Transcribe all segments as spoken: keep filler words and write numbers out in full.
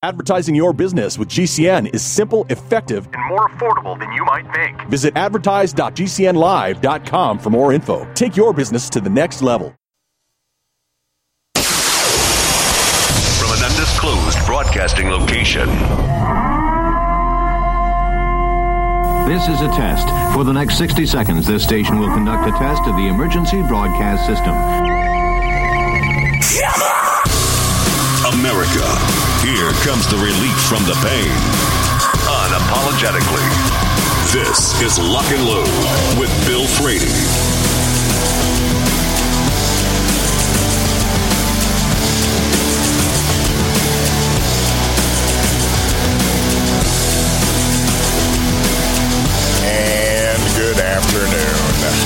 Advertising your business with G C N is simple, effective, and more affordable than you might think. Visit advertise dot g c n live dot com for more info. Take your business to the next level. From an undisclosed broadcasting location. This is a test. For the next sixty seconds, this station will conduct a test of the emergency broadcast system. America, here comes the relief from the pain. Unapologetically. This is Lock and Load with Bill Frady. And good afternoon.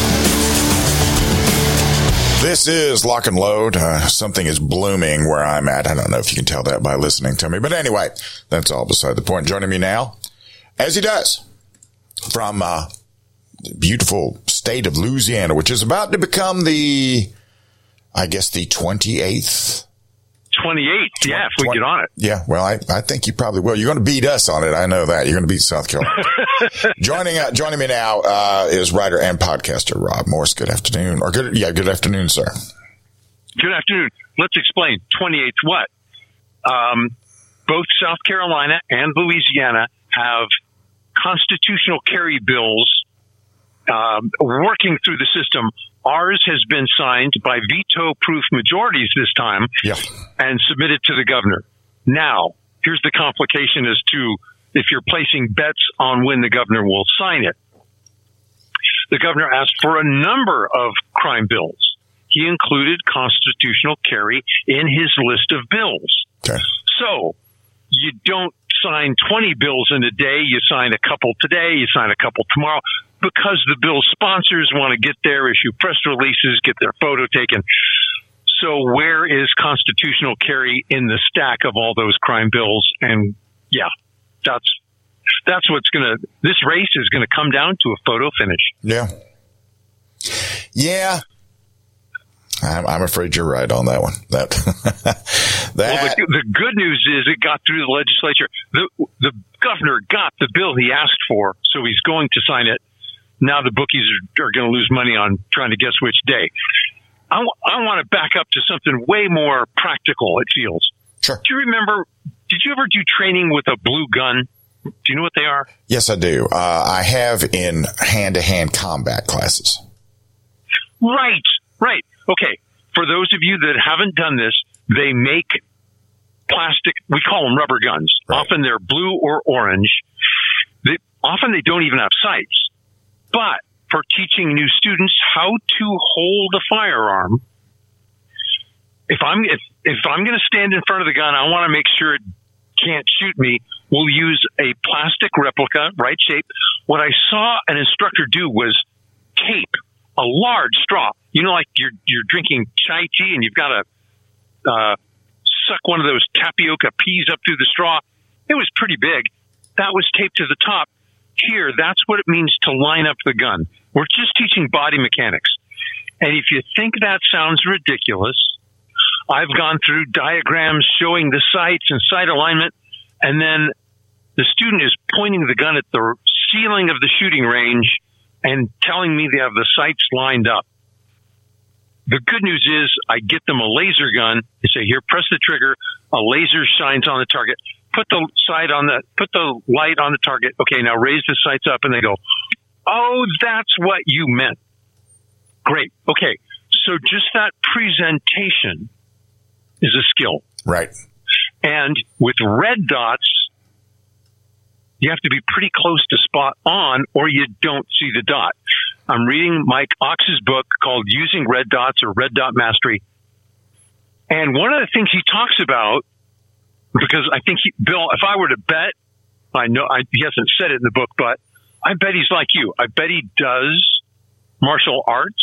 This is Lock and Load. Uh, something is blooming where I'm at. I don't know if you can tell that by listening to me. But anyway, that's all beside the point. Joining me now, as he does, from uh, the beautiful state of Louisiana, which is about to become the, I guess, the twenty-eighth. twenty-eighth, yeah, if we get on it. Yeah, well, I, I think you probably will. You're going to beat us on it. I know that. You're going to beat South Carolina. joining uh, joining me now uh, is writer and podcaster Rob Morse. Good afternoon. Or good, yeah, good afternoon, sir. Good afternoon. Let's explain. twenty-eighth what? Um, both South Carolina and Louisiana have constitutional carry bills um, working through the system. Ours has been signed by veto-proof majorities this time yeah. and submitted to the governor. Now, here's the complication as to if you're placing bets on when the governor will sign it. The governor asked for a number of crime bills. He included constitutional carry in his list of bills. Okay. So you don't sign twenty bills in a day. You sign a couple today. You sign a couple tomorrow. Because the bill sponsors want to get there, issue press releases, get their photo taken. So where is constitutional carry in the stack of all those crime bills? And yeah, that's that's what's going to, this race is going to come down to a photo finish. Yeah. Yeah. I'm, I'm afraid you're right on that one. That, that. Well, the, the good news is it got through the legislature. The, the governor got the bill he asked for, so he's going to sign it. Now the bookies are, are going to lose money on trying to guess which day. I, w- I want to back up to something way more practical, it feels. Sure. Do you remember, did you ever do training with a blue gun? Do you know what they are? Yes, I do. Uh, I have in hand-to-hand combat classes. Right, right. Okay. For those of you that haven't done this, they make plastic, we call them rubber guns. Right. Often they're blue or orange. They, often they don't even have sights. But for teaching new students how to hold a firearm, if I'm if, if I'm going to stand in front of the gun, I want to make sure it can't shoot me. We'll use a plastic replica, right shape. What I saw an instructor do was tape a large straw. You know, like you're you're drinking chai tea and you've got to uh, suck one of those tapioca peas up through the straw. It was pretty big. That was taped to the top. Here, that's what it means to line up the gun. We're just teaching body mechanics. And if you think that sounds ridiculous, I've gone through diagrams showing the sights and sight alignment, and then the student is pointing the gun at the ceiling of the shooting range and telling me they have the sights lined up. The good news is I get them a laser gun. I say, here, press the trigger. A laser shines on the target. Put the sight on the, put the light on the target. Okay, now raise the sights up, and they go, oh, that's what you meant. Great. Okay. So just that presentation is a skill. Right. And with red dots, you have to be pretty close to spot on, or you don't see the dot. I'm reading Mike Ox's book called Using Red Dots or Red Dot Mastery. And one of the things he talks about, because I think, he, Bill, if I were to bet, I know I, he hasn't said it in the book, but I bet he's like you. I bet he does martial arts.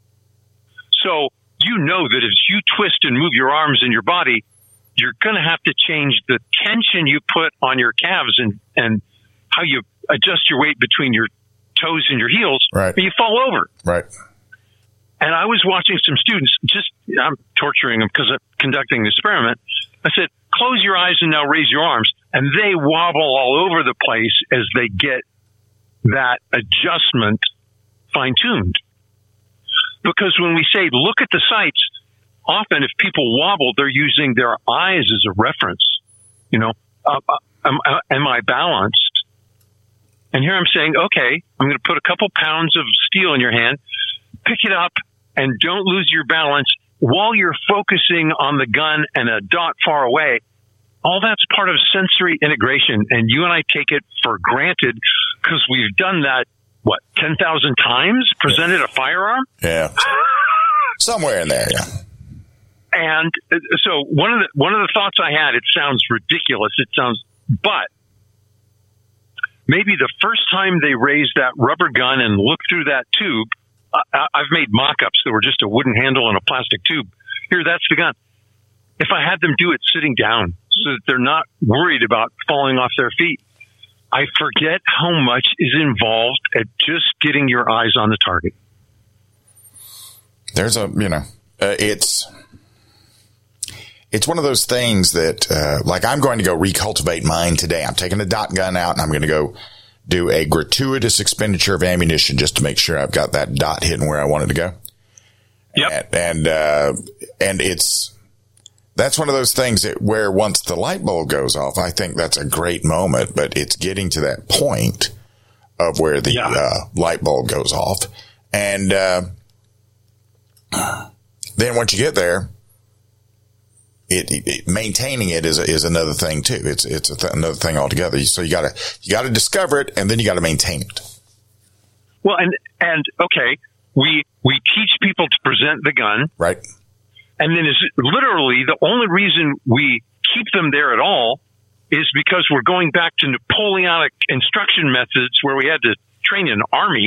So you know that if you twist and move your arms and your body, you're going to have to change the tension you put on your calves and, and how you adjust your weight between your toes and your heels, right. or you fall over. Right. And I was watching some students, just, I'm torturing them because I'm conducting an experiment. I said, close your eyes and now raise your arms. And they wobble all over the place as they get that adjustment fine-tuned. Because when we say, look at the sights, often if people wobble, they're using their eyes as a reference. You know, uh, am, uh, am I balanced? And here I'm saying, okay, I'm going to put a couple pounds of steel in your hand, pick it up, and don't lose your balance while you're focusing on the gun and a dot far away. All that's part of sensory integration, and you and I take it for granted because we've done that, what, ten thousand times, presented a firearm? Yeah. Somewhere in there, yeah. And so one of the one of the thoughts I had, it sounds ridiculous, it sounds, but maybe the first time they raised that rubber gun and looked through that tube, I, I've made mock-ups that were just a wooden handle and a plastic tube. Here, that's the gun. If I had them do it sitting down so that they're not worried about falling off their feet, I forget how much is involved at just getting your eyes on the target. There's a, you know, uh, it's, it's one of those things that, uh, like I'm going to go recultivate mine today. I'm taking a dot gun out and I'm going to go do a gratuitous expenditure of ammunition just to make sure I've got that dot hitting where I want it to go. Yep. And, and, uh, and it's, that's one of those things that where once the light bulb goes off, I think that's a great moment, but it's getting to that point of where the yeah. uh, light bulb goes off. And uh, then once you get there, it, it, it maintaining it is, is another thing too. It's, it's a th- another thing altogether. So you gotta, you gotta discover it and then you gotta maintain it. Well, and, and okay, we, we teach people to present the gun. Right. And then is literally the only reason we keep them there at all is because we're going back to Napoleonic instruction methods where we had to train an army.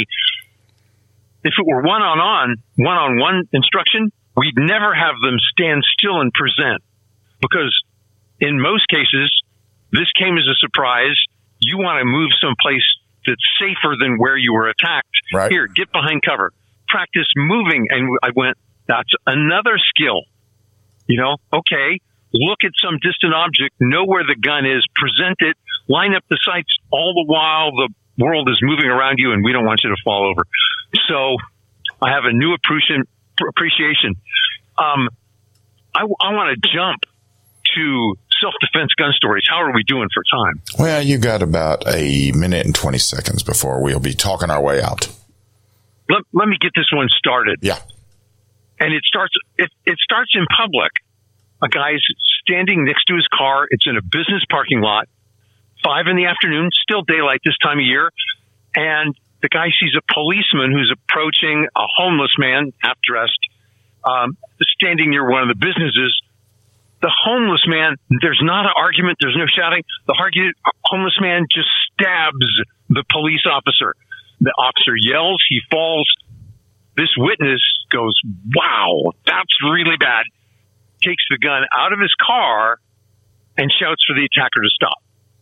If it were one-on-on, one-on-one instruction, we'd never have them stand still and present. Because in most cases, this came as a surprise. You want to move someplace that's safer than where you were attacked. Right. Here, get behind cover. Practice moving. And I went, that's another skill. You know, okay, look at some distant object, know where the gun is, present it, line up the sights all the while the world is moving around you and we don't want you to fall over. So I have a new appreciation. appreciation. Um, I, I want to jump to self-defense gun stories. How are we doing for time? Well, you got about a minute and twenty seconds before we'll be talking our way out. Let, let me get this one started. Yeah. And it starts, it, it starts in public. A guy's standing next to his car. It's in a business parking lot, five in the afternoon, still daylight this time of year. And the guy sees a policeman who's approaching a homeless man, half dressed, um, standing near one of the businesses. The homeless man, there's not an argument. There's no shouting. The homeless man just stabs the police officer. The officer yells. He falls. This witness goes, wow, that's really bad. Takes the gun out of his car and shouts for the attacker to stop.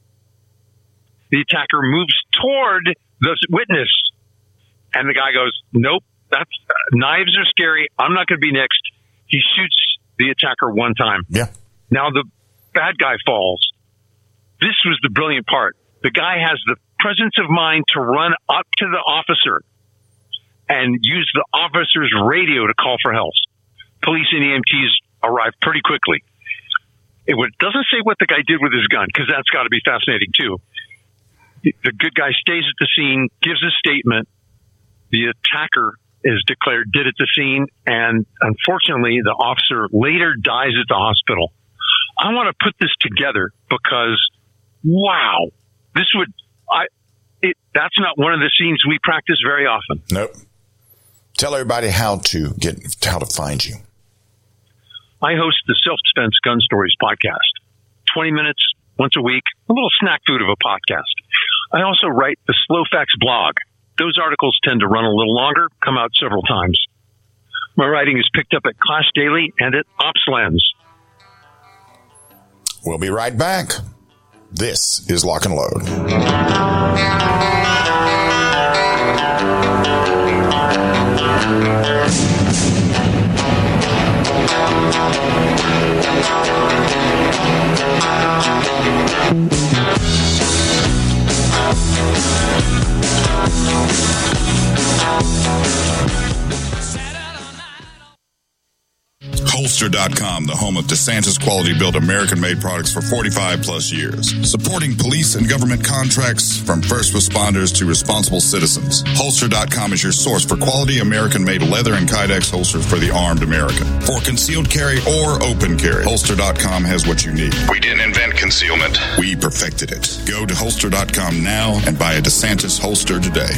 The attacker moves toward the witness. And the guy goes, nope, that's uh, knives are scary. I'm not going to be next. He shoots the attacker one time. Yeah. Now the bad guy falls. This was the brilliant part. The guy has the presence of mind to run up to the officer and use the officer's radio to call for help. Police and E M Ts arrive pretty quickly. It doesn't say what the guy did with his gun, because that's got to be fascinating too. The good guy stays at the scene, gives a statement. The attacker is declared dead at the scene, and unfortunately, the officer later dies at the hospital. I want to put this together because, wow, this would, I, it, that's not one of the scenes we practice very often. Nope. Tell everybody how to get, how to find you. I host the Self-Defense Gun Stories podcast. twenty minutes once a week, a little snack food of a podcast. I also write the Slow Facts blog. Those articles tend to run a little longer, come out several times. My writing is picked up at Clash Daily and at OpsLens. We'll be right back. This is Lock and Load. Holster dot com, the home of DeSantis quality-built American-made products for forty-five plus years. Supporting police and government contracts from first responders to responsible citizens. Holster dot com is your source for quality American-made leather and Kydex holsters for the armed American. For concealed carry or open carry, Holster dot com has what you need. We didn't invent concealment. We perfected it. Go to Holster dot com now and buy a DeSantis holster today.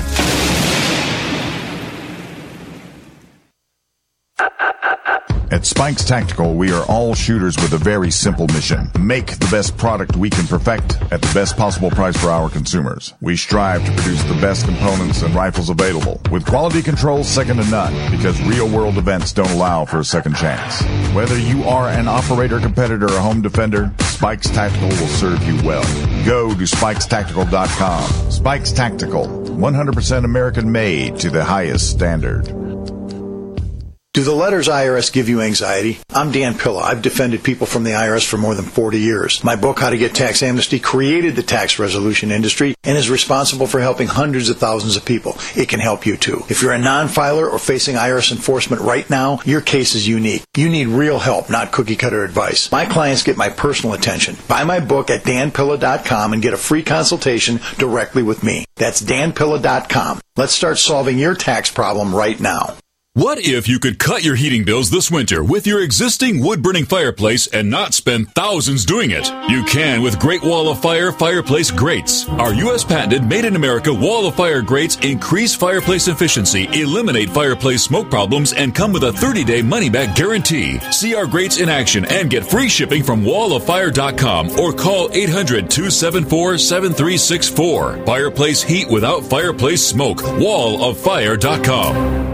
At Spikes Tactical, we are all shooters with a very simple mission. Make the best product we can perfect at the best possible price for our consumers. We strive to produce the best components and rifles available, with quality control second to none, because real-world events don't allow for a second chance. Whether you are an operator, competitor, or home defender, Spikes Tactical will serve you well. Go to Spikes Tactical dot com. Spikes Tactical, one hundred percent American-made to the highest standard. Do the letters I R S give you anxiety? I'm Dan Pilla. I've defended people from the I R S for more than forty years. My book, How to Get Tax Amnesty, created the tax resolution industry and is responsible for helping hundreds of thousands of people. It can help you too. If you're a non-filer or facing I R S enforcement right now, your case is unique. You need real help, not cookie-cutter advice. My clients get my personal attention. Buy my book at Dan Pilla dot com and get a free consultation directly with me. That's Dan Pilla dot com. Let's start solving your tax problem right now. What if you could cut your heating bills this winter with your existing wood-burning fireplace and not spend thousands doing it? You can with Great Wall of Fire fireplace grates. Our U S patented made-in-America Wall of Fire grates increase fireplace efficiency, eliminate fireplace smoke problems, and come with a thirty-day money-back guarantee. See our grates in action and get free shipping from wall of fire dot com or call eight hundred, two seven four, seven three six four. Fireplace heat without fireplace smoke. wall of fire dot com.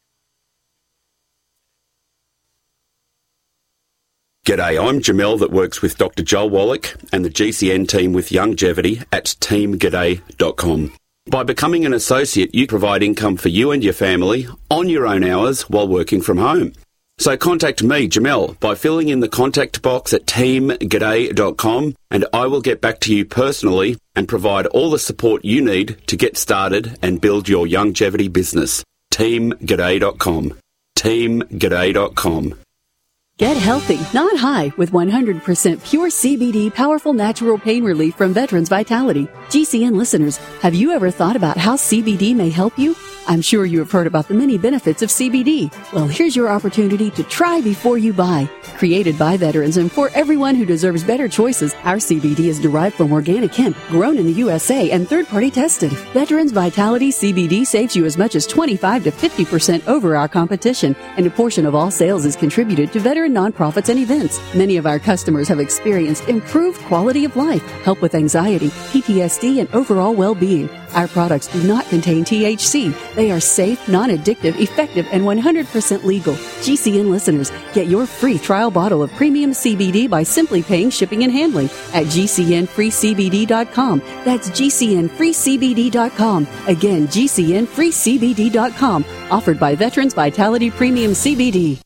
G'day, I'm Jamel that works with Doctor Joel Wallach and the G C N team with Longevity at team g'day dot com. By becoming an associate, you provide income for you and your family on your own hours while working from home. So contact me, Jamel, by filling in the contact box at team g'day dot com and I will get back to you personally and provide all the support you need to get started and build your longevity business. team g'day dot com. team g'day dot com. Get healthy, not high, with one hundred percent pure C B D powerful natural pain relief from Veterans Vitality. G C N listeners, have you ever thought about how C B D may help you? I'm sure you have heard about the many benefits of C B D. Well, here's your opportunity to try before you buy. Created by veterans and for everyone who deserves better choices, our C B D is derived from organic hemp, grown in the U S A and third-party tested. Veterans Vitality C B D saves you as much as twenty-five to fifty percent over our competition, and a portion of all sales is contributed to veteran nonprofits and events. Many of our customers have experienced improved quality of life, help with anxiety, P T S D, and overall well-being. Our products do not contain T H C. They are safe, non-addictive, effective, and one hundred percent legal. G C N listeners, get your free trial bottle of premium C B D by simply paying shipping and handling at G C N free C B D dot com. That's G C N free C B D dot com. Again, G C N free C B D dot com. Offered by Veterans Vitality Premium C B D.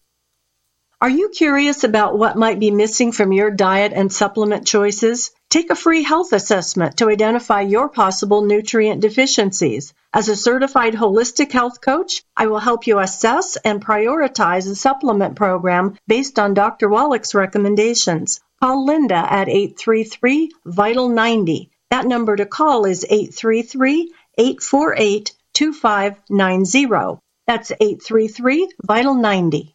Are you curious about what might be missing from your diet and supplement choices? Take a free health assessment to identify your possible nutrient deficiencies. As a certified holistic health coach, I will help you assess and prioritize a supplement program based on Doctor Wallach's recommendations. Call Linda at eight three three, vital ninety. That number to call is eight three three, eight four eight, two five nine zero. That's eight three three, vital ninety.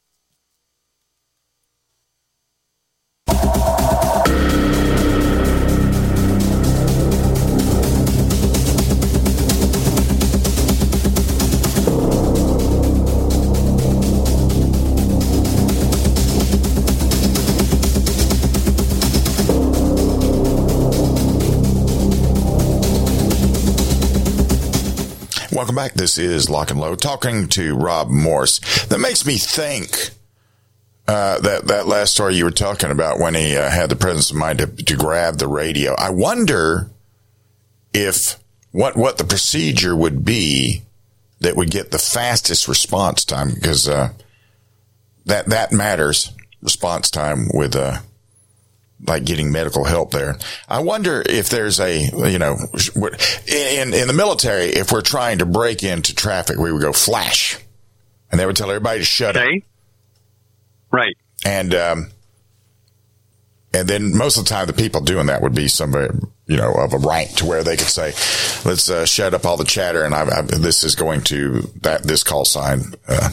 Welcome back. This is Lock and Load, talking to Rob Morse. That makes me think uh, that that last story you were talking about when he uh, had the presence of mind to, to grab the radio. I wonder if what what the procedure would be that would get the fastest response time, because uh, that that matters response time with, uh, like getting medical help there. I wonder if there's a, you know, in, in the military, if we're trying to break into traffic, we would go flash and they would tell everybody to shut okay. up. Right. And, um, and then most of the time the people doing that would be somebody, you know, of a rank to where they could say, let's uh, shut up all the chatter. And I, I, this is going to that, this call sign. Uh,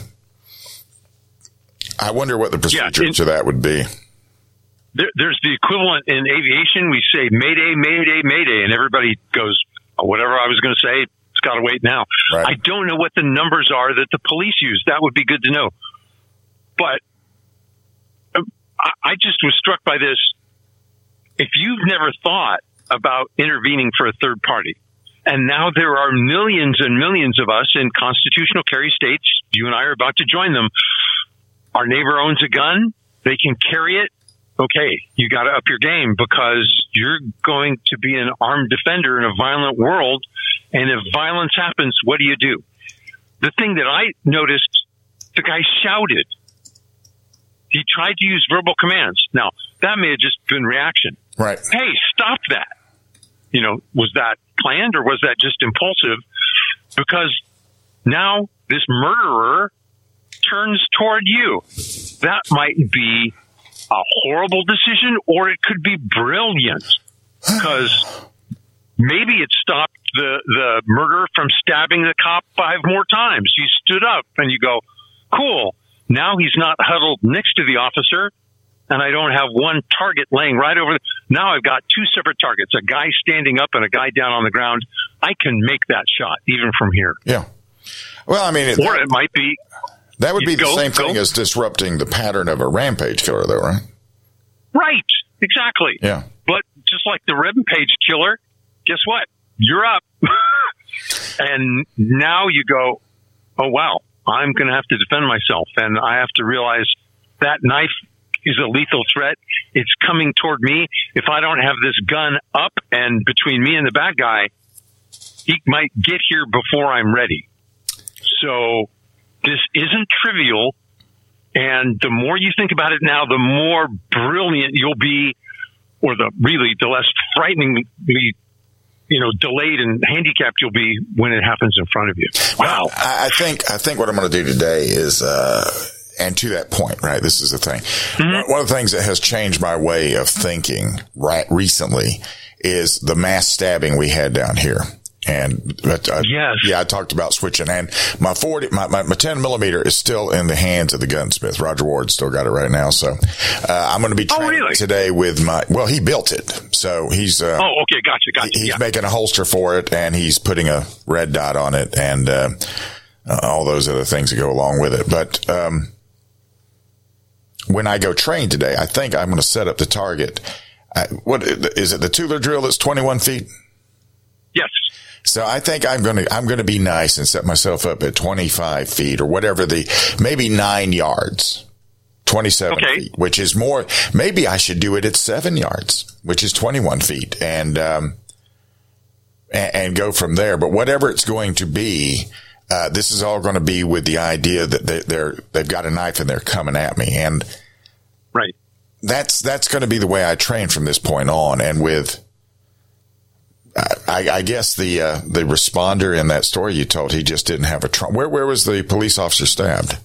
I wonder what the procedure yeah, it, to that would be. There, there's the equivalent in aviation. We say Mayday, Mayday, Mayday, and everybody goes, oh, whatever I was going to say, it's got to wait now. Right. I don't know what the numbers are that the police use. That would be good to know. But I just was struck by this. If you've never thought about intervening for a third party, and now there are millions and millions of us in constitutional carry states, you and I are about to join them. Our neighbor owns a gun. They can carry it. Okay, you got to up your game because you're going to be an armed defender in a violent world. And if violence happens, what do you do? The thing that I noticed, the guy shouted. He tried to use verbal commands. Now, that may have just been reaction. Right. Hey, stop that. You know, was that planned or was that just impulsive? Because now this murderer turns toward you. That might be a horrible decision or it could be brilliant. Because maybe it stopped the, the murderer from stabbing the cop five more times. You stood up and you go, cool. Now he's not huddled next to the officer, and I don't have one target laying right over. The, now I've got two separate targets, a guy standing up and a guy down on the ground. I can make that shot even from here. Yeah. Well, I mean, it, or it might be. That would be the go, same go. thing as disrupting the pattern of a rampage killer, though, right? Right. Exactly. Yeah. But just like the rampage killer, guess what? You're up. And now you go, oh, wow. I'm going to have to defend myself, and I have to realize that knife is a lethal threat. It's coming toward me. If I don't have this gun up and between me and the bad guy, he might get here before I'm ready. So this isn't trivial, and the more you think about it now, the more brilliant you'll be, or the really the less frighteningly, you know, delayed and handicapped you'll be when it happens in front of you. Wow. Well, I think, I think what I'm going to do today is, uh, and to that point, right, this is the thing. Mm-hmm. One of the things that has changed my way of thinking right recently is the mass stabbing we had down here. And, but, uh, yes. yeah, I talked about switching, and my forty, my, my, my ten millimeter is still in the hands of the gunsmith. Roger Ward still got it right now. So, uh, I'm going to be training oh, really? today with my, well, he built it. So he's, uh, oh, okay. Gotcha. Gotcha. He's yeah. making a holster for it, and he's putting a red dot on it, and, uh, uh, all those other things that go along with it. But, um, when I go train today, I think I'm going to set up the target. I, what is it? The Tueler drill that's twenty-one feet? Yes. So I think I'm going to, I'm going to be nice and set myself up at twenty-five feet or whatever the, maybe nine yards, twenty-seven okay. feet, which is more, maybe I should do it at seven yards, which is twenty-one feet and, um, and, and go from there. But whatever it's going to be, uh, this is all going to be with the idea that they, they're, they've got a knife and they're coming at me. And right. That's, that's going to be the way I train from this point on. And with, I, I guess the uh, the responder in that story you told, he just didn't have a trauma. Where where was the police officer stabbed?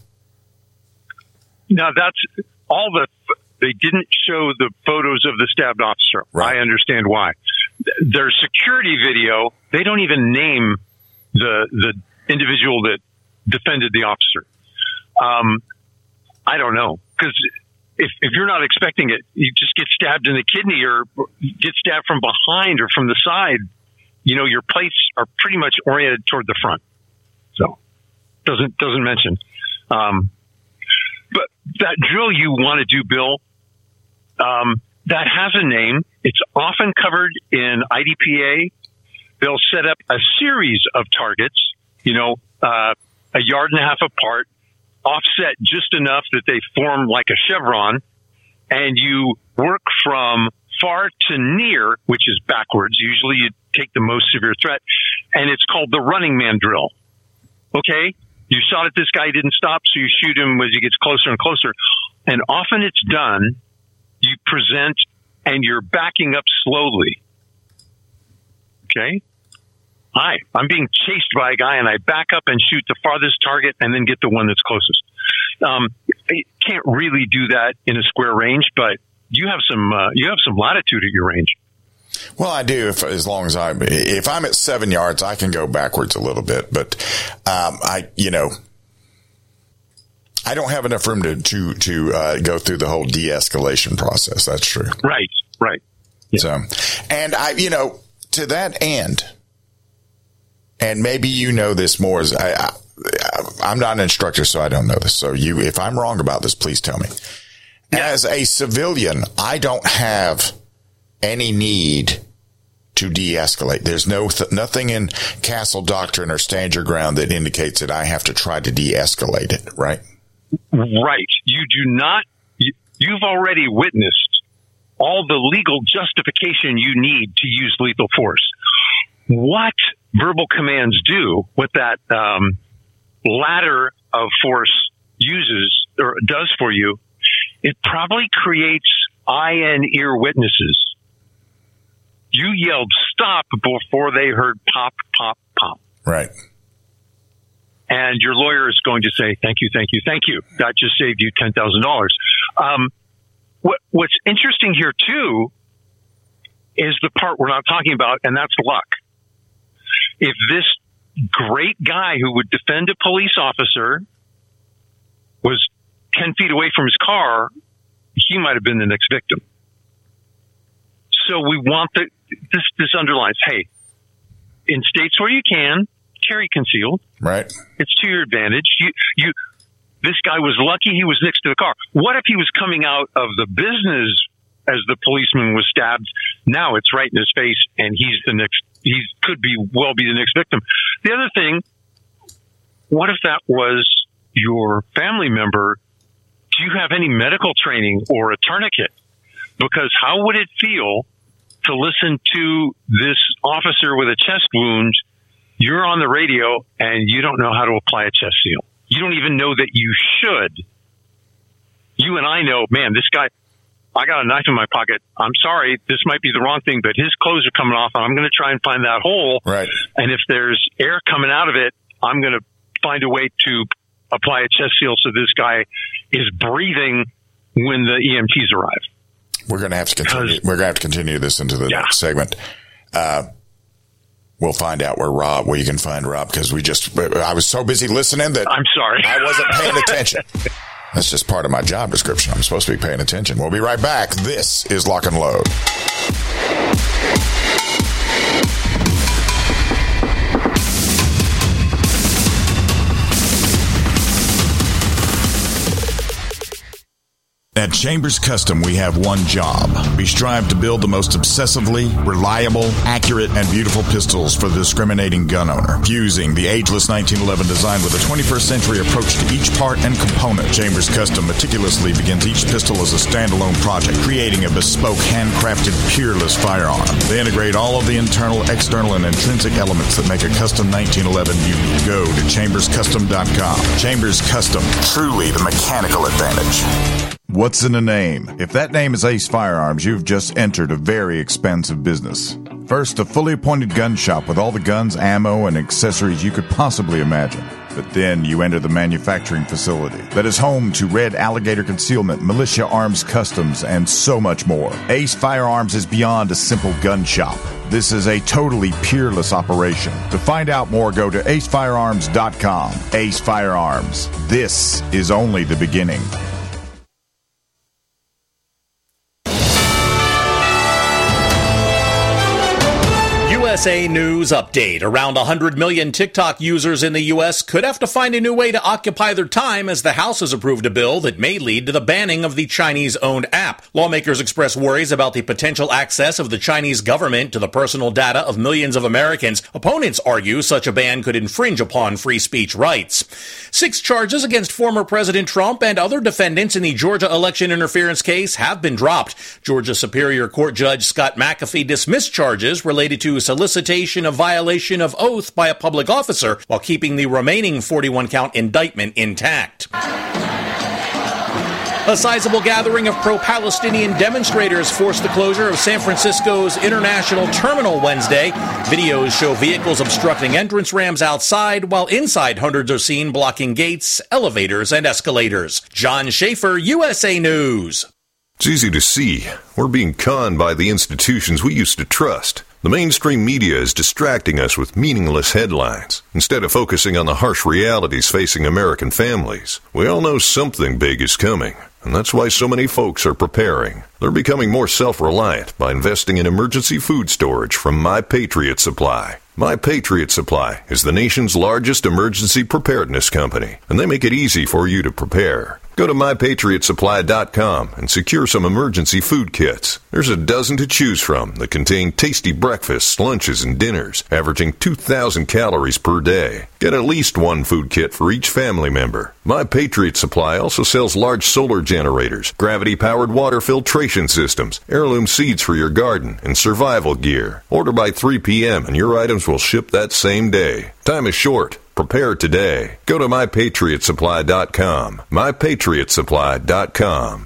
Now that's all the. They didn't show the photos of the stabbed officer. Right. I understand why. Their security video. They don't even name the the individual that defended the officer. Um, I don't know because. If, if you're not expecting it, you just get stabbed in the kidney or get stabbed from behind or from the side. You know, your plates are pretty much oriented toward the front. So doesn't, doesn't mention. Um, but that drill you want to do, Bill, um, that has a name. It's often covered in I D P A. They'll set up a series of targets, you know, uh, a yard and a half apart, offset just enough that they form like a chevron, and you work from far to near, which is backwards. Usually you take the most severe threat, and it's called the running man drill. Okay? You shot at this guy, he didn't stop, so you shoot him as he gets closer and closer. and often it's done, you present and you're backing up slowly. Okay? Hi, I'm being chased by a guy, and I back up and shoot the farthest target and then get the one that's closest. Um, you can't really do that in a square range, but you have some uh, you have some latitude at your range. Well, I do, if, as long as I, if I'm at seven yards, I can go backwards a little bit, but, um, I, you know, I don't have enough room to, to, to, uh, go through the whole de-escalation process. That's true. Right, right. Yeah. So, and I, you know, to that end, and maybe you know this more as I, I I'm not an instructor, so I don't know this. So you, if I'm wrong about this, please tell me. Yeah. As a civilian, I don't have any need to de-escalate. There's no th- nothing in Castle Doctrine or Stand Your Ground that indicates that I have to try to de-escalate it, right? Right. You do not, you, you've already witnessed all the legal justification you need to use lethal force. What verbal commands do, what that um, ladder of force uses or does for you, it probably creates eye and ear witnesses. You yelled stop before they heard pop, pop, pop. Right. And your lawyer is going to say, thank you, thank you, thank you. That just saved you ten thousand dollars. Um, what, what's interesting here, too, is the part we're not talking about, and that's luck. If this great guy who would defend a police officer was ten feet away from his car, he might have been the next victim. So we want the, this, this underlines, hey, in states where you can, carry concealed. Right. It's to your advantage. You, you, this guy was lucky he was next to the car. What if he was coming out of the business as the policeman was stabbed? Now it's right in his face, and he's the next, he could be, well be the next victim. The other thing, what if that was your family member? Do you have any medical training or a tourniquet? Because how would it feel to listen to this officer with a chest wound? You're on the radio and you don't know how to apply a chest seal. You don't even know that you should. You and I know, man, this guy, I got a knife in my pocket. I'm sorry, this might be the wrong thing, but his clothes are coming off and I'm going to try and find that hole. Right. And if there's air coming out of it, I'm going to find a way to apply a chest seal so this guy is breathing when the E M Ts arrive. We're going to have to continue. We're going to have to continue this into the yeah. next segment. Uh, we'll find out where Rob, where you can find Rob, because we just, I was so busy listening that I'm sorry, I wasn't paying attention. That's just part of my job description. I'm supposed to be paying attention. We'll be right back. This is Lock and Load. At Chambers Custom, we have one job. We strive to build the most obsessively reliable, accurate, and beautiful pistols for the discriminating gun owner. Fusing the ageless nineteen eleven design with a twenty-first century approach to each part and component, Chambers Custom meticulously begins each pistol as a standalone project, creating a bespoke, handcrafted, peerless firearm. They integrate all of the internal, external, and intrinsic elements that make a custom nineteen eleven unique. Go to chambers custom dot com. Chambers Custom, truly the mechanical advantage. What's in a name? If that name is Ace Firearms, you've just entered a very expensive business. First, a fully appointed gun shop with all the guns, ammo, and accessories you could possibly imagine. But then you enter the manufacturing facility that is home to Red Alligator Concealment, Militia Arms Customs, and so much more. Ace Firearms is beyond a simple gun shop. This is a totally peerless operation. To find out more, go to ace firearms dot com. Ace Firearms. This is only the beginning. U S A News Update. Around one hundred million TikTok users in the U S could have to find a new way to occupy their time as the House has approved a bill that may lead to the banning of the Chinese-owned app. Lawmakers express worries about the potential access of the Chinese government to the personal data of millions of Americans. Opponents argue such a ban could infringe upon free speech rights. Six charges against former President Trump and other defendants in the Georgia election interference case have been dropped. Georgia Superior Court Judge Scott McAfee dismissed charges related to solicitation of violation of oath by a public officer while keeping the remaining forty-one count indictment intact. A sizable gathering of pro-Palestinian demonstrators forced the closure of San Francisco's International Terminal Wednesday. Videos show vehicles obstructing entrance ramps outside, while inside hundreds are seen blocking gates, elevators, and escalators. John Schaefer, U S A News. It's easy to see. We're being conned by the institutions we used to trust. The mainstream media is distracting us with meaningless headlines instead of focusing on the harsh realities facing American families. We all know something big is coming, and that's why so many folks are preparing. They're becoming more self-reliant by investing in emergency food storage from My Patriot Supply. My Patriot Supply is the nation's largest emergency preparedness company, and they make it easy for you to prepare. Go to my patriot supply dot com and secure some emergency food kits. There's a dozen to choose from that contain tasty breakfasts, lunches, and dinners, averaging two thousand calories per day. Get at least one food kit for each family member. My Patriot Supply also sells large solar generators, gravity-powered water filtration systems, heirloom seeds for your garden, and survival gear. Order by three p.m. and your items will ship that same day. Time is short. Prepare today. Go to my patriot supply dot com. my patriot supply dot com.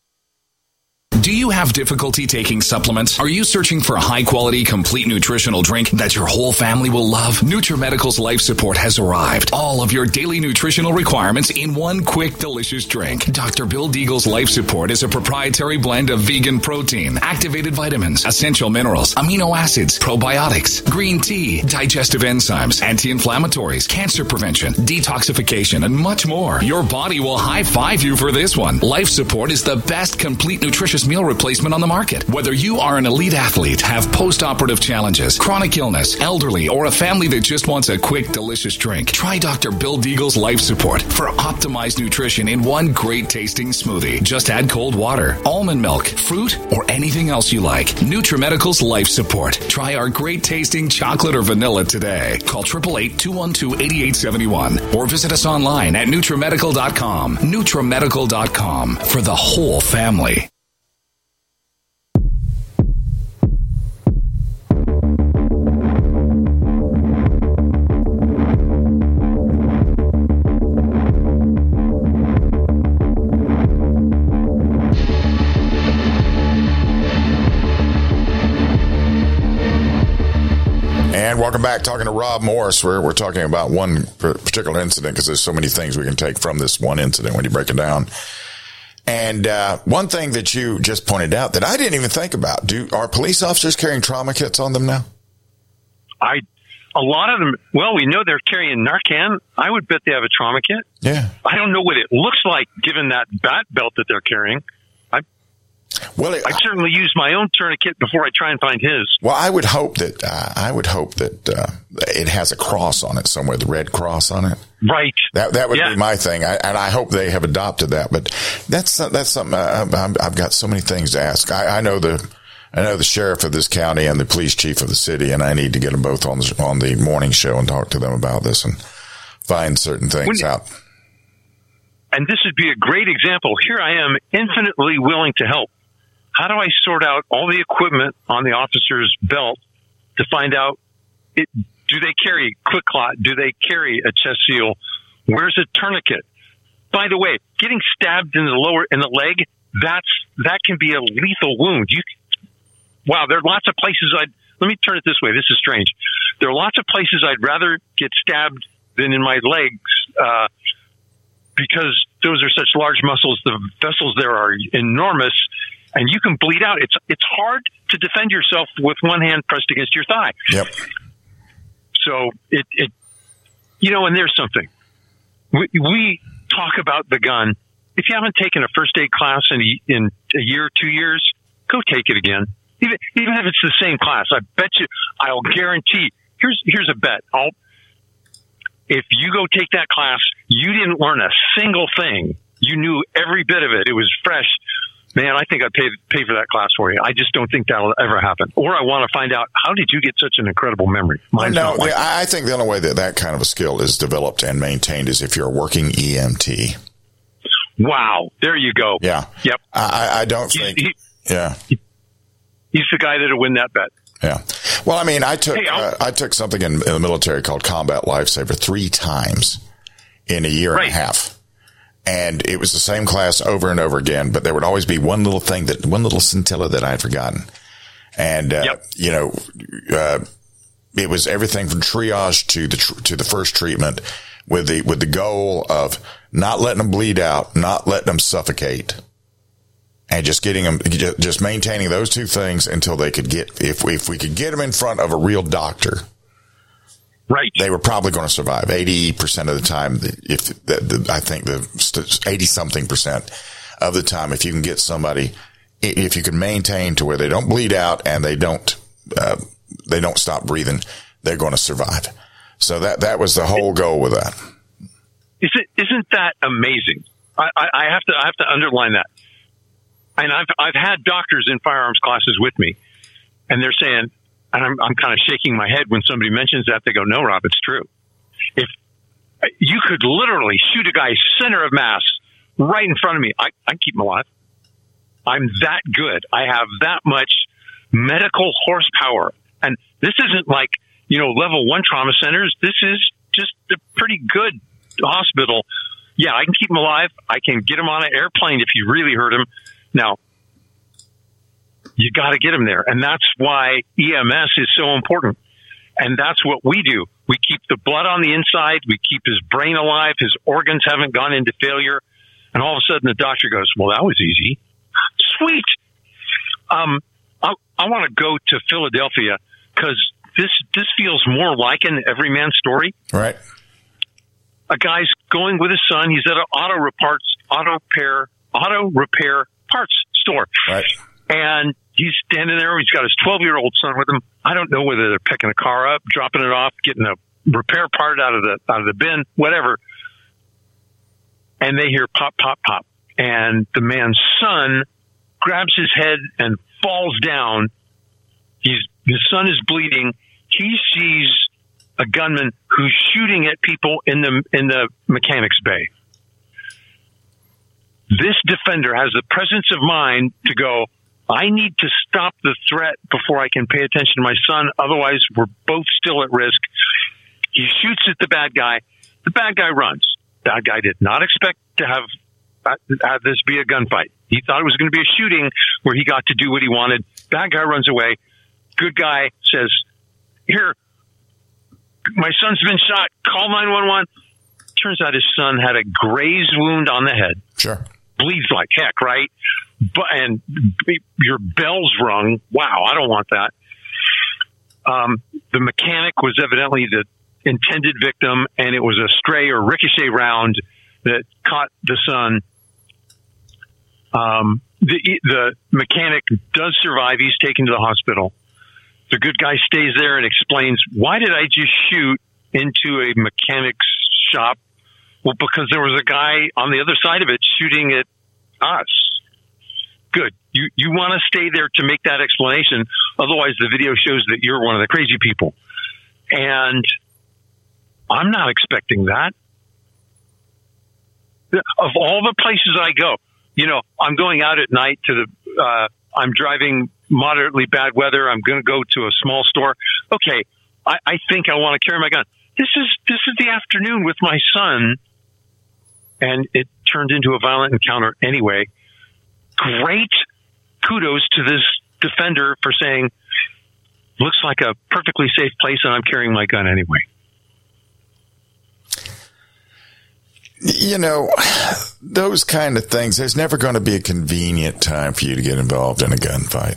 Do you have difficulty taking supplements? Are you searching for a high-quality, complete nutritional drink that your whole family will love? NutriMedical's Life Support has arrived. All of your daily nutritional requirements in one quick, delicious drink. Doctor Bill Deagle's Life Support is a proprietary blend of vegan protein, activated vitamins, essential minerals, amino acids, probiotics, green tea, digestive enzymes, anti-inflammatories, cancer prevention, detoxification, and much more. Your body will high-five you for this one. Life Support is the best complete nutritious meal replacement on the market. Whether you are an elite athlete, have post-operative challenges, chronic illness, elderly, or a family that just wants a quick, delicious drink, try Doctor Bill Deagle's Life Support for optimized nutrition in one great tasting smoothie. Just add cold water, almond milk, fruit, or anything else you like. NutriMedical's Life Support. Try our great tasting chocolate or vanilla today. Call eight eight eight, two one two, eight eight seven one or visit us online at NutriMedical dot com. NutriMedical dot com for the whole family. And welcome back. Talking to Rob Morse. We're, we're talking about one particular incident because there's so many things we can take from this one incident when you break it down. And uh, one thing that you just pointed out that I didn't even think about, do are police officers carrying trauma kits on them now? I, a lot of them, well, we know they're carrying Narcan. I would bet they have a trauma kit. Yeah. I don't know what it looks like given that bat belt that they're carrying. I, well, it, I certainly use my own tourniquet before I try and find his. Well, I would hope that, uh, I would hope that uh, it has a cross on it somewhere, the red cross on it. Right. That that would yeah. be my thing, I, and I hope they have adopted that. But that's that's something uh, I'm, I've got so many things to ask. I, I know the I know the sheriff of this county and the police chief of the city, and I need to get them both on the, on the morning show and talk to them about this and find certain things when, out. And this would be a great example. Here I am, infinitely willing to help. How do I sort out all the equipment on the officer's belt to find out it? Do they carry QuikClot? Do they carry a chest seal? Where's a tourniquet? By the way, getting stabbed in the lower in the leg, that's that can be a lethal wound. You, wow, there are lots of places I'd let me turn it this way. This is strange. There are lots of places I'd rather get stabbed than in my legs uh, because those are such large muscles. The vessels there are enormous, and you can bleed out. It's it's hard to defend yourself with one hand pressed against your thigh. Yep. So it, it, you know, and there's something. We, we talk about the gun. If you haven't taken a first aid class in a, in a year, two years, go take it again. Even, even if it's the same class, I bet you, I'll guarantee, here's, here's a bet. I'll, if you go take that class, you didn't learn a single thing. You knew every bit of it. It was fresh. Man, I think I'd pay, pay for that class for you. I just don't think that'll ever happen. Or I want to find out, how did you get such an incredible memory? Mine's no, not like I, I think the only way that that kind of a skill is developed and maintained is if you're a working E M T. Wow. There you go. Yeah. Yep. I, I don't He's, think. he, yeah. He, he's the guy that'll win that bet. Yeah. Well, I mean, I took hey, uh, I took something in, in the military called Combat Lifesaver three times in a year right. and a half. And it was the same class over and over again, but there would always be one little thing that, one little scintilla that I had forgotten. And, uh, yep. you know, uh, it was everything from triage to the, tr- to the first treatment with the, with the goal of not letting them bleed out, not letting them suffocate, and just getting them, just maintaining those two things until they could get, if we, if we could get them in front of a real doctor. Right. They were probably going to survive eighty percent of the time. If the, the, I think the eighty something percent of the time, if you can get somebody, if you can maintain to where they don't bleed out and they don't, uh, they don't stop breathing, they're going to survive. So that, that was the whole goal with that. Is it, isn't that amazing? I, I, I have to, I have to underline that. And I've, I've had doctors in firearms classes with me, and they're saying, and I'm, I'm kind of shaking my head when somebody mentions that. They go, no, Rob, it's true. If you could literally shoot a guy center of mass right in front of me, I, I keep him alive. I'm that good. I have that much medical horsepower. And this isn't like, you know, level one trauma centers. This is just a pretty good hospital. Yeah, I can keep him alive. I can get him on an airplane if you really hurt him. Now, you got to get him there. And that's why E M S is so important. And that's what we do. We keep the blood on the inside. We keep his brain alive. His organs haven't gone into failure. And all of a sudden the doctor goes, well, that was easy. Sweet. Um, I, I want to go to Philadelphia because this, this feels more like an everyman story. Right. A guy's going with his son. He's at an auto repair, auto repair, auto repair parts store. Right. And he's standing there. He's got his twelve-year-old son with him. I don't know whether they're picking a car up, dropping it off, getting a repair part out of the out of the bin, whatever. And they hear pop, pop, pop. And the man's son grabs his head and falls down. He's his son is bleeding. He sees a gunman who's shooting at people in the in the mechanics bay. This defender has the presence of mind to go, I need to stop the threat before I can pay attention to my son. Otherwise, we're both still at risk. He shoots at the bad guy. The bad guy runs. Bad guy did not expect to have, uh, have this be a gunfight. He thought it was going to be a shooting where he got to do what he wanted. Bad guy runs away. Good guy says, here, my son's been shot. Call nine one one. Turns out his son had a grazed wound on the head. Sure. Bleeds like heck, right? But, and your bell's rung. Wow, I don't want that. Um, the mechanic was evidently the intended victim, and it was a stray or ricochet round that caught the son. Um, the, the mechanic does survive. He's taken to the hospital. The good guy stays there and explains, why did I just shoot into a mechanic's shop? Well, because there was a guy on the other side of it shooting at us. Good. You you want to stay there to make that explanation. Otherwise, the video shows that you're one of the crazy people. And I'm not expecting that. Of all the places I go, you know, I'm going out at night to the, uh, I'm driving moderately bad weather. I'm going to go to a small store. Okay. I, I think I want to carry my gun. This is, this is the afternoon with my son. And it turned into a violent encounter anyway. Great kudos to this defender for saying, looks like a perfectly safe place and I'm carrying my gun anyway. You know, those kind of things, there's never going to be a convenient time for you to get involved in a gunfight.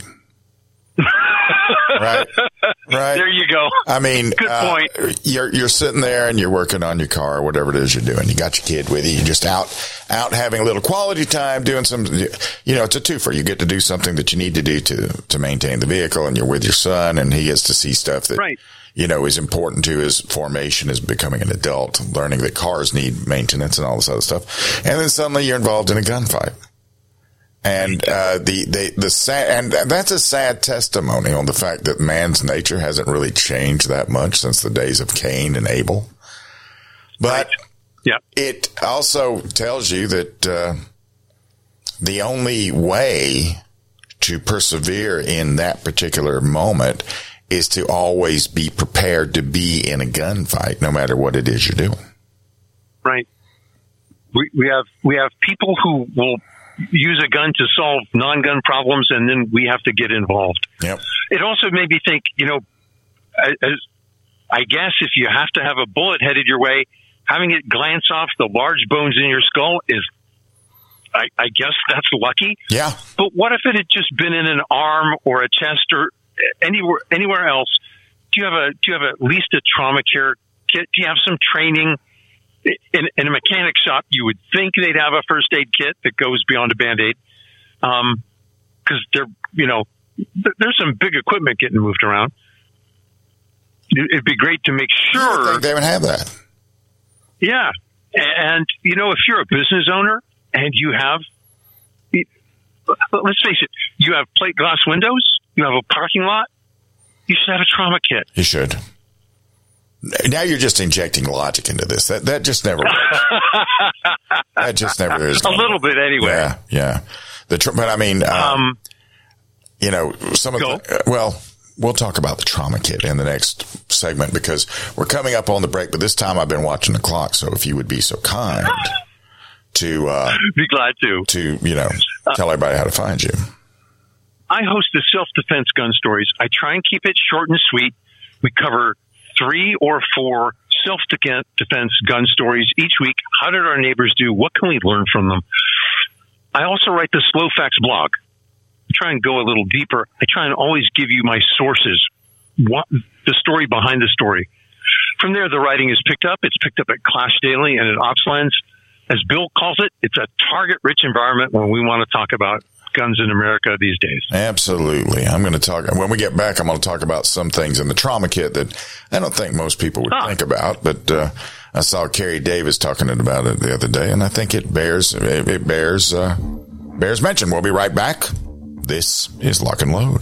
Right? Right. There you go. I mean, good point. Uh, you're, you're sitting there and you're working on your car or whatever it is you're doing. You got your kid with you. You're just out, out having a little quality time doing some, you know, it's a twofer. You get to do something that you need to do to, to maintain the vehicle, and you're with your son and he gets to see stuff that, right. you know, is important to his formation as becoming an adult, learning that cars need maintenance and all this other stuff. And then suddenly you're involved in a gunfight. And, uh, the, the, the sad, and that's a sad testimony on the fact that man's nature hasn't really changed that much since the days of Cain and Abel. But right. yeah. it also tells you that, uh, the only way to persevere in that particular moment is to always be prepared to be in a gunfight, no matter what it is you're doing. Right. We, we have we have people who will use a gun to solve non-gun problems, and then we have to get involved. Yep. It also made me think, you know, as, I guess if you have to have a bullet headed your way, having it glance off the large bones in your skull is, I, I guess that's lucky. Yeah. But what if it had just been in an arm or a chest or anywhere anywhere else? Do you have a do you have at least a trauma care kit? Do you have some training? In, in a mechanic shop, you would think they'd have a first aid kit that goes beyond a Band-Aid. Um, cause they're, you know, th- there's some big equipment getting moved around. It'd be great to make sure I think they would have that. Yeah. And, you know, if you're a business owner and you have, let's face it, you have plate glass windows, you have a parking lot, you should have a trauma kit. You should. Now you're just injecting logic into this. That that just never works. That just never is. A little bit anyway. Yeah, yeah. The tr- but I mean, um, um, you know, some of go. the, uh, well, we'll talk about the trauma kit in the next segment because we're coming up on the break. But this time I've been watching the clock, so if you would be so kind to uh, be glad to to you know tell everybody how to find you. I host the self-defense gun stories. I try and keep it short and sweet. We cover three or four self-defense gun stories each week. How did our neighbors do? What can we learn from them? I also write the Slow Facts blog. I try and go a little deeper. I try and always give you my sources, what, the story behind the story. From there, the writing is picked up. It's picked up at Clash Daily and at OpsLens. As Bill calls it, it's a target-rich environment when we want to talk about guns in America these days. Absolutely. I'm going to talk, when we get back, I'm going to talk about some things in the trauma kit that I don't think most people would ah. think about, but, uh, I saw Kerry Davis talking about it the other day, and I think it bears, it, it bears, uh, bears mention. We'll be right back. This is Lock and Load.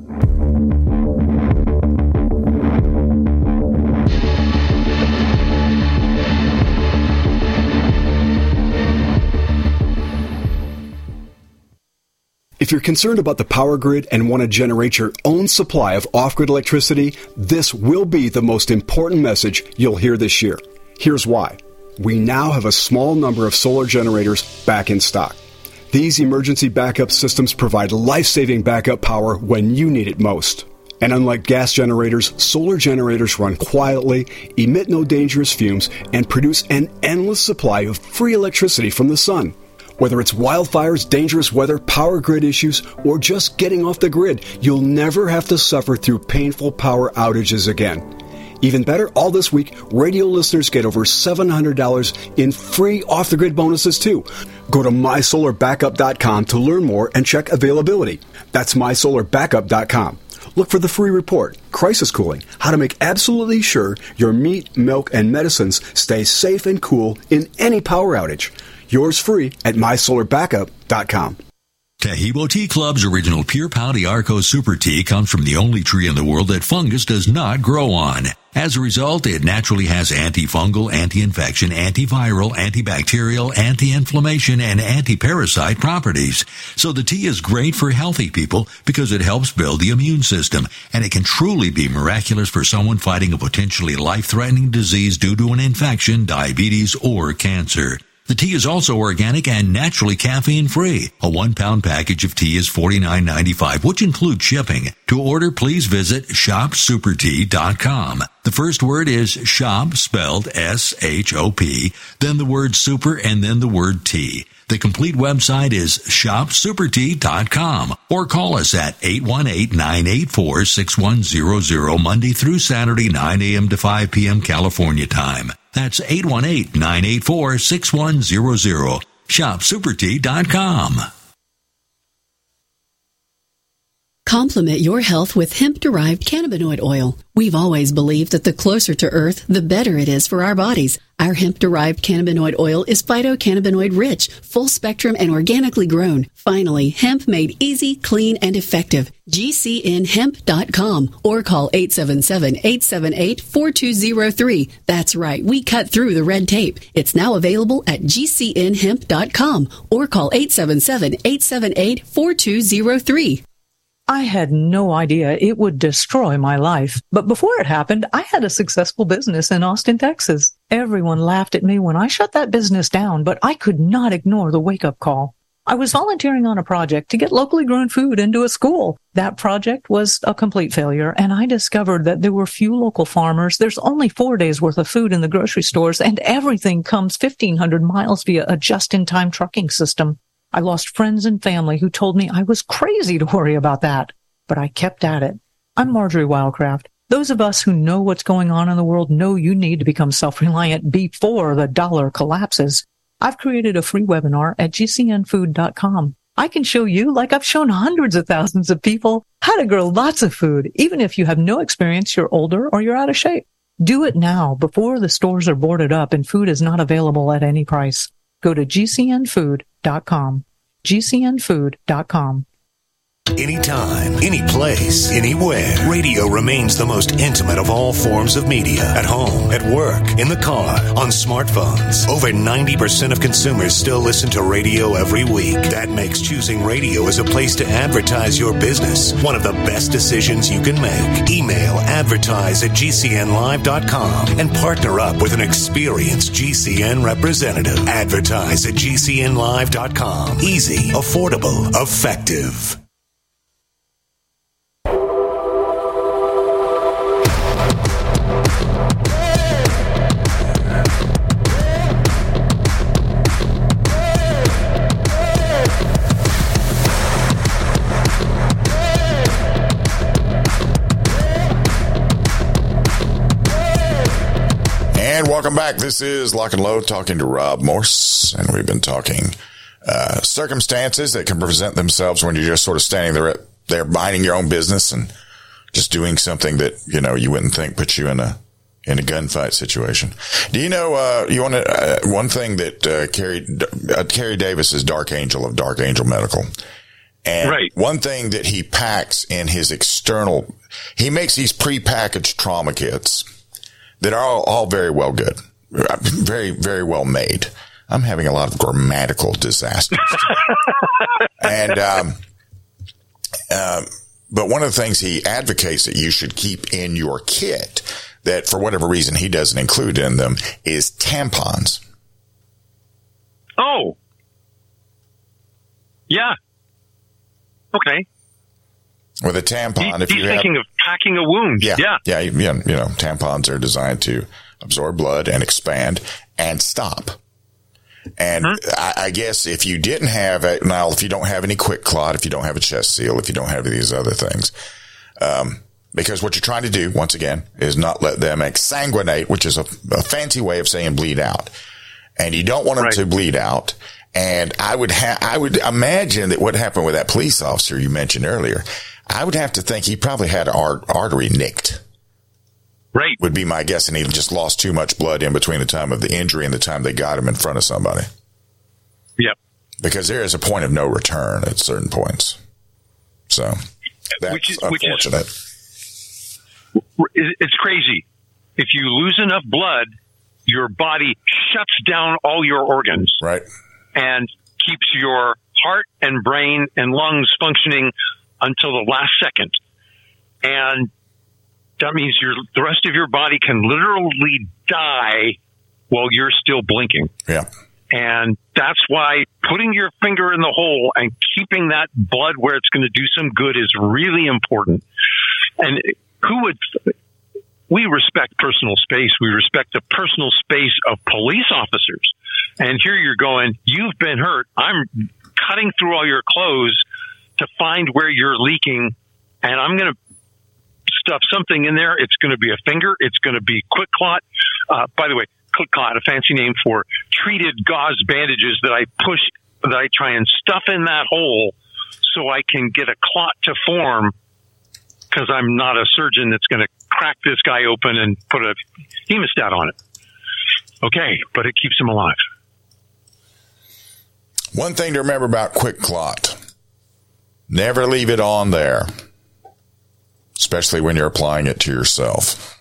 If you're concerned about the power grid and want to generate your own supply of off-grid electricity, this will be the most important message you'll hear this year. Here's why. We now have a small number of solar generators back in stock. These emergency backup systems provide life-saving backup power when you need it most. And unlike gas generators, solar generators run quietly, emit no dangerous fumes, and produce an endless supply of free electricity from the sun. Whether it's wildfires, dangerous weather, power grid issues, or just getting off the grid, you'll never have to suffer through painful power outages again. Even better, all this week, radio listeners get over seven hundred dollars in free off-the-grid bonuses, too. Go to my solar backup dot com to learn more and check availability. That's my solar backup dot com. Look for the free report, Crisis Cooling, how to make absolutely sure your meat, milk, and medicines stay safe and cool in any power outage. Yours free at my solar backup dot com. Taheebo Tea Club's original Pure Pau d'Arco Super Tea comes from the only tree in the world that fungus does not grow on. As a result, it naturally has antifungal, anti-infection, antiviral, antibacterial, anti-inflammation, and anti-parasite properties. So the tea is great for healthy people because it helps build the immune system, and it can truly be miraculous for someone fighting a potentially life-threatening disease due to an infection, diabetes, or cancer. The tea is also organic and naturally caffeine-free. A one-pound package of tea is forty-nine ninety-five, which includes shipping. To order, please visit shop super tea dot com. The first word is shop, spelled S H O P, then the word super, and then the word tea. The complete website is shop super tea dot com, or call us at eight one eight, nine eight four, six one zero zero Monday through Saturday, nine a.m. to five p.m. California time. That's eight one eight, nine eight four, six one zero zero. shop super tea dot com. Complement your health with hemp-derived cannabinoid oil. We've always believed that the closer to Earth, the better it is for our bodies. Our hemp-derived cannabinoid oil is phytocannabinoid-rich, full-spectrum, and organically grown. Finally, hemp made easy, clean, and effective. G C N hemp dot com or call eight seven seven, eight seven eight, four two zero three. That's right, we cut through the red tape. It's now available at G C N hemp dot com or call eight seven seven, eight seven eight, four two zero three. I had no idea it would destroy my life. But before it happened, I had a successful business in Austin, Texas. Everyone laughed at me when I shut that business down, but I could not ignore the wake-up call. I was volunteering on a project to get locally grown food into a school. That project was a complete failure, and I discovered that there were few local farmers. There's only four days worth of food in the grocery stores, and everything comes fifteen hundred miles via a just-in-time trucking system. I lost friends and family who told me I was crazy to worry about that, but I kept at it. I'm Marjorie Wildcraft. Those of us who know what's going on in the world know you need to become self-reliant before the dollar collapses. I've created a free webinar at G C N food dot com. I can show you, like I've shown hundreds of thousands of people, how to grow lots of food, even if you have no experience, you're older, or you're out of shape. Do it now before the stores are boarded up and food is not available at any price. Go to G C N food dot com. G C N food dot com. Anytime, any place, anywhere. Radio remains the most intimate of all forms of media. At home, at work, in the car, on smartphones. Over ninety percent of consumers still listen to radio every week. That makes choosing radio as a place to advertise your business one of the best decisions you can make. Email advertise at G C N live dot com and partner up with an experienced G C N representative. Advertise at G C N live dot com. Easy, affordable, effective. And welcome back. This is Lock and Load, talking to Rob Morse, and we've been talking uh, circumstances that can present themselves when you're just sort of standing there, there minding your own business and just doing something that, you know, you wouldn't think puts you in a in a gunfight situation. Do you know, uh, you want to, uh, one thing that uh, Carrie, uh, Carrie Davis is Dark Angel of Dark Angel Medical. And right. One thing that he packs in his external, he makes these prepackaged trauma kits that are all, all very well good, very, very well made. I'm having a lot of grammatical disasters. and, um, um, but one of the things he advocates that you should keep in your kit that for whatever reason he doesn't include in them is tampons. Oh. Yeah. Okay. With a tampon, he, if he's you thinking have, of packing a wound. Yeah, yeah, yeah, yeah. You know, tampons are designed to absorb blood and expand and stop. And mm-hmm. I, I guess if you didn't have a, now, if you don't have any quick clot, if you don't have a chest seal, if you don't have these other things, um, because what you're trying to do, once again, is not let them exsanguinate, which is a, a fancy way of saying bleed out. And you don't want them right. to bleed out. And I would ha- I would imagine that what happened with that police officer you mentioned earlier, I would have to think he probably had an art- artery nicked. Right. Would be my guess. And he just lost too much blood in between the time of the injury and the time they got him in front of somebody. Yep. Because there is a point of no return at certain points. So that's which is, unfortunate. Which is, it's crazy. If you lose enough blood, your body shuts down all your organs. Right. And keeps your heart and brain and lungs functioning until the last second. And that means your, the rest of your body can literally die while you're still blinking. Yeah. And that's why putting your finger in the hole and keeping that blood where it's going to do some good is really important. And who would, we respect personal space. We respect the personal space of police officers. And here you're going, you've been hurt. I'm cutting through all your clothes to find where you're leaking. And I'm going to stuff something in there. It's going to be a finger. It's going to be quick clot. Uh, by the way, quick clot, a fancy name for treated gauze bandages that I push, that I try and stuff in that hole so I can get a clot to form, because I'm not a surgeon that's going to crack this guy open and put a hemostat on it. Okay, but it keeps him alive. One thing to remember about quick clot, never leave it on there, especially when you're applying it to yourself.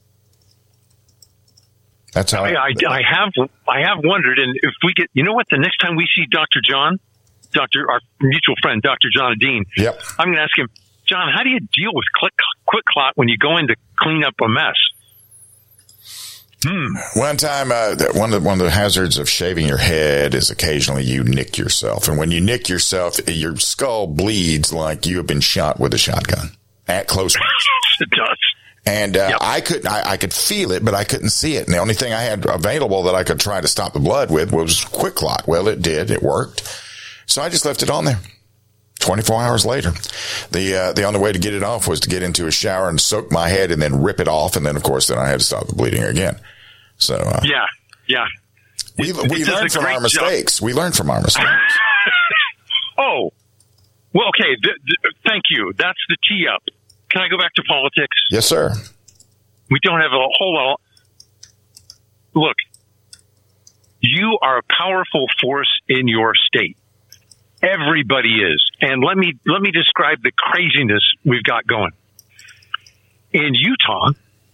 That's how I, I, I have I have wondered, and if we get, you know what, the next time we see Doctor John, Doctor our mutual friend, Doctor John Dean, yep. I'm going to ask him, John, how do you deal with quick, quick clot when you go in to clean up a mess? Hmm. One time, uh, one of the, one of the hazards of shaving your head is occasionally you nick yourself, and when you nick yourself, your skull bleeds like you have been shot with a shotgun at close range. It does. And uh, yep. I couldn't. I, I could feel it, but I couldn't see it. And the only thing I had available that I could try to stop the blood with was Quick Clot. Well, it did. It worked. So I just left it on there. twenty-four hours later, the uh, the only way to get it off was to get into a shower and soak my head and then rip it off, and then of course then I had to stop the bleeding again. So uh, yeah, yeah, we it, we it learned from our mistakes. Job. We learned from our mistakes. Oh, well, okay. Th- th- thank you. That's the tee up. Can I go back to politics? Yes, sir. We don't have a whole lot. Look, you are a powerful force in your state. Everybody is. And let me let me describe the craziness we've got going. In Utah,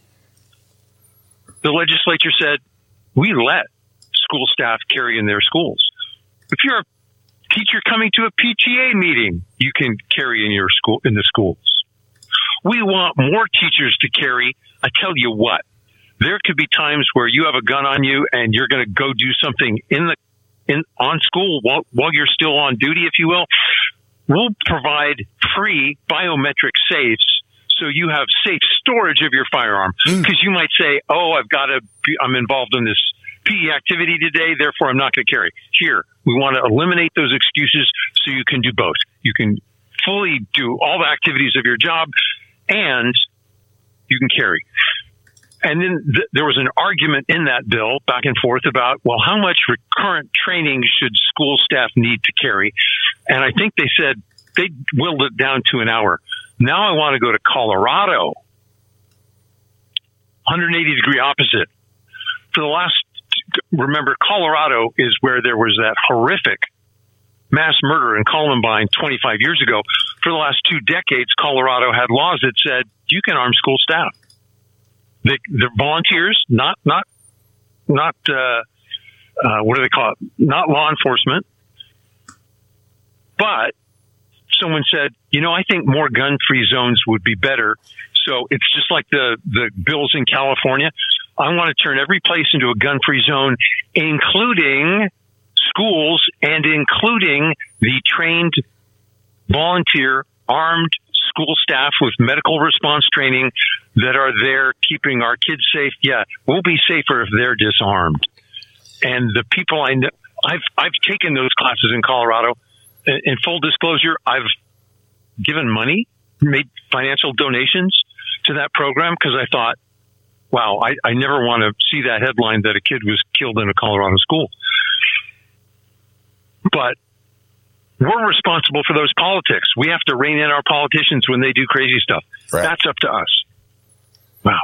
the legislature said, we let school staff carry in their schools. If you're a teacher coming to a P T A meeting, you can carry in your school in the schools. We want more teachers to carry. I tell you what, there could be times where you have a gun on you and you're going to go do something in the in on school while, while you're still on duty, if you will. We'll provide free biometric safes so you have safe storage of your firearm. Because mm. you might say, oh, I've got to be, I'm involved in this P E activity today, therefore I'm not going to carry. Here, we want to eliminate those excuses so you can do both. You can fully do all the activities of your job and you can carry. And then th- there was an argument in that bill back and forth about, well, how much recurrent training should school staff need to carry? And I think they said they whittled it down to an hour. Now I want to go to Colorado. one hundred eighty degree opposite. For the last, remember, Colorado is where there was that horrific mass murder in Columbine twenty-five years ago. For the last two decades, Colorado had laws that said you can arm school staff. The, the volunteers, not, not, not, uh, uh, what do they call it? Not law enforcement. But someone said, you know, I think more gun-free zones would be better. So it's just like the, the bills in California. I want to turn every place into a gun-free zone, including schools and including the trained volunteer armed school staff with medical response training that are there keeping our kids safe. Yeah, we'll be safer if they're disarmed. And the people I know, I've, I've taken those classes in Colorado. In full disclosure, I've given money, made financial donations to that program because I thought, wow, I, I never want to see that headline that a kid was killed in a Colorado school. But we're responsible for those politics. We have to rein in our politicians when they do crazy stuff. Right. That's up to us. Wow.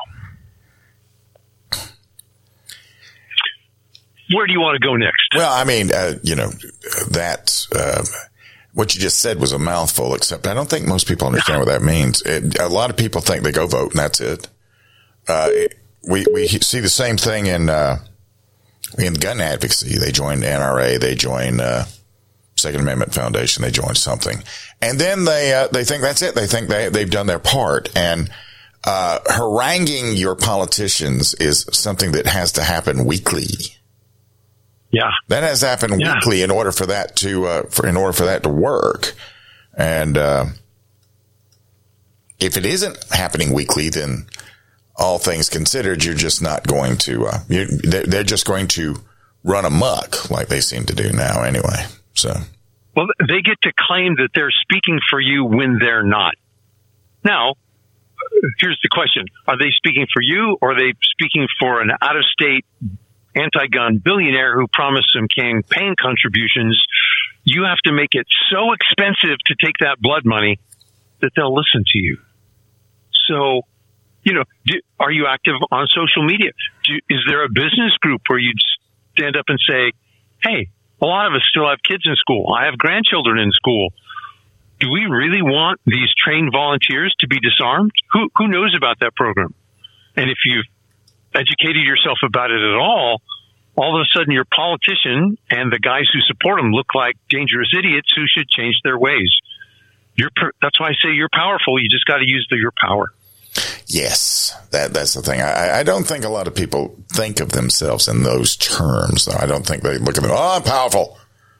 Where do you want to go next? Well, I mean, uh, you know, that, uh, what you just said was a mouthful, except I don't think most people understand what that means. It, a lot of people think they go vote and that's it. Uh, it, we, we see the same thing in, uh, in gun advocacy. They join N R A, they join, uh, Second Amendment Foundation, they join something. And then they, uh, they think that's it. They think they, they've done their part. And, uh, haranguing your politicians is something that has to happen weekly. Yeah. That has to happen yeah. weekly in order for that to, uh, for, in order for that to work. And, uh, if it isn't happening weekly, then all things considered, you're just not going to, uh, you're, they're, they're just going to run amok like they seem to do now anyway. So, well, they get to claim that they're speaking for you when they're not. Now, here's the question. Are they speaking for you or are they speaking for an out-of-state anti-gun billionaire who promised some campaign contributions? You have to make it so expensive to take that blood money that they'll listen to you. So, you know, do, are you active on social media? Do, is there a business group where you stand up and say, hey, a lot of us still have kids in school. I have grandchildren in school. Do we really want these trained volunteers to be disarmed? Who who knows about that program? And if you've educated yourself about it at all, all of a sudden your politician and the guys who support them look like dangerous idiots who should change their ways. You're, that's why I say you're powerful. You just got to use the, your power. Yes, that that's the thing. I, I don't think a lot of people think of themselves in those terms. Though. I don't think they look at them. Oh, I'm powerful.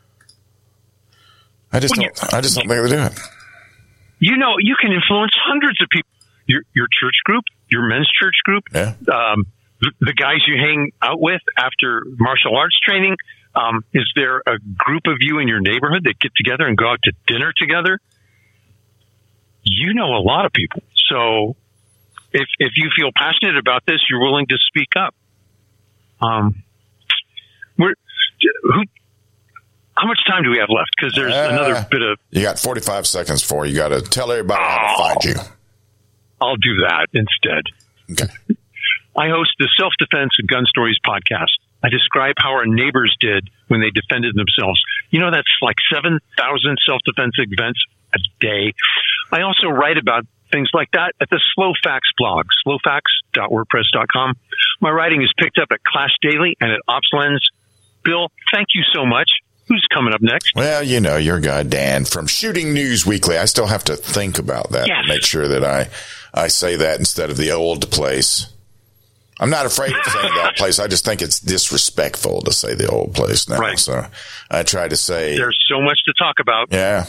I just don't. I just don't think they do it. You know, you can influence hundreds of people. Your your church group, your men's church group, yeah. um, the, the guys you hang out with after martial arts training. Um, is there a group of you in your neighborhood that get together and go out to dinner together? You know a lot of people. So if if you feel passionate about this, you're willing to speak up. Um, we're who. How much time do we have left? Because there's uh, another bit of... You got forty-five seconds for you. got to tell everybody oh, how to find you. I'll do that instead. Okay. I host the Self-Defense and Gun Stories podcast. I describe how our neighbors did when they defended themselves. You know, that's like seven thousand self-defense events a day. I also write about things like that at the Slow Facts blog, slow facts dot wordpress dot com. My writing is picked up at Clash Daily and at OpsLens. Bill, thank you so much. Who's coming up next? Well, you know, your guy, Dan, from Shooting News Weekly. I still have to think about that. Yes. Make sure that I, I say that instead of the old place. I'm not afraid of saying the old place. I just think it's disrespectful to say the old place now. Right. So I try to say. There's so much to talk about. Yeah.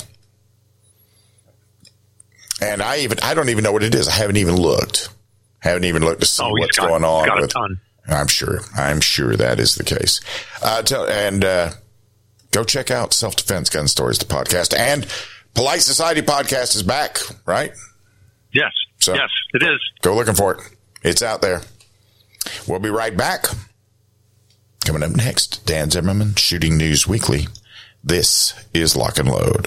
And I even, I don't even know what it is. I haven't even looked. Haven't even looked to see oh, what's got, going on. Got with, a ton. I'm sure. I'm sure that is the case. Uh, tell, and, uh, Go check out Self-Defense Gun Stories, the podcast. And Polite Society podcast is back, right? Yes. So yes, it is. Go looking for it. It's out there. We'll be right back. Coming up next, Dan Zimmerman, Shooting News Weekly. This is Lock and Load.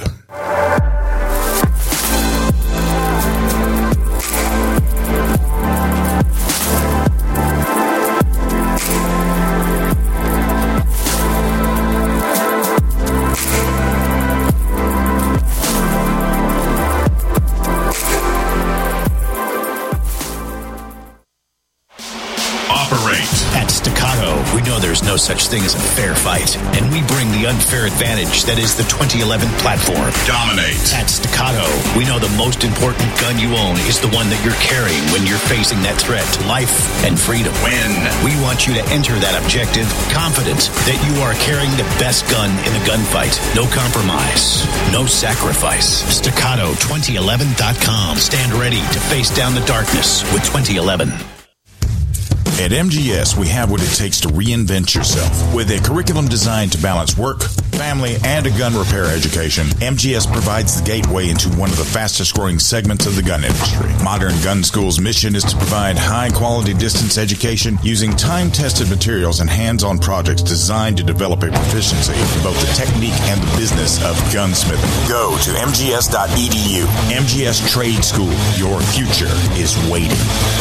At Staccato, we know there's no such thing as a fair fight, and we bring the unfair advantage that is the twenty eleven platform. Dominate. At Staccato, we know the most important gun you own is the one that you're carrying when you're facing that threat to life and freedom. Win. We want you to enter that objective confident that you are carrying the best gun in the gunfight. No compromise, no sacrifice. Staccato twenty eleven dot com. Stand ready to face down the darkness with twenty eleven. At M G S, we have what it takes to reinvent yourself. With a curriculum designed to balance work, family, and a gun repair education, M G S provides the gateway into one of the fastest growing segments of the gun industry. Modern Gun School's mission is to provide high-quality distance education using time-tested materials and hands-on projects designed to develop a proficiency in both the technique and the business of gunsmithing. Go to m g s dot e d u. M G S Trade School. Your future is waiting.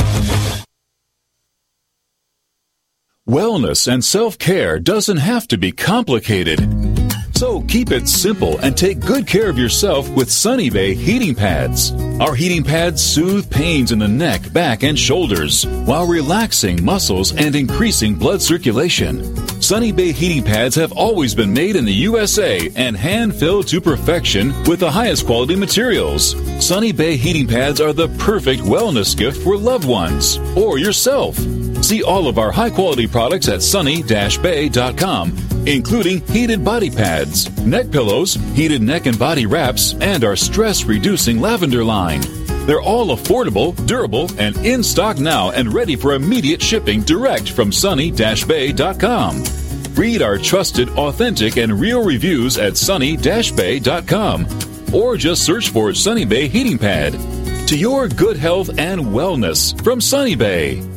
Wellness and self-care doesn't have to be complicated. So keep it simple and take good care of yourself with Sunny Bay heating pads. Our heating pads soothe pains in the neck, back, and shoulders while relaxing muscles and increasing blood circulation. Sunny Bay heating pads have always been made in the U S A and hand-filled to perfection with the highest quality materials. Sunny Bay heating pads are the perfect wellness gift for loved ones or yourself. See all of our high-quality products at sunny dash bay dot com, including heated body pads, neck pillows, heated neck and body wraps, and our stress-reducing lavender line. They're all affordable, durable, and in stock now and ready for immediate shipping direct from sunny dash bay dot com. Read our trusted, authentic, and real reviews at sunny dash bay dot com or just search for Sunny Bay Heating Pad. To your good health and wellness from Sunny Bay.